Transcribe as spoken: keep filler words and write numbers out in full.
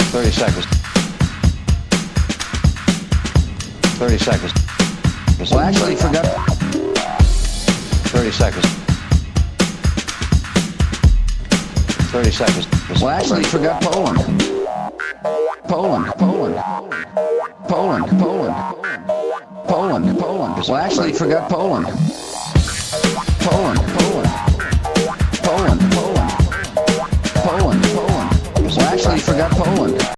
thirty seconds. thirty seconds. Well, actually, forgot. thirty seconds. thirty seconds. Well, actually, forgot Poland. Poland, Poland, Poland, Poland, Poland, Poland. Well, actually, forgot Poland. Poland, Poland, Poland, Poland, Poland, Poland. Well, actually, forgot Poland.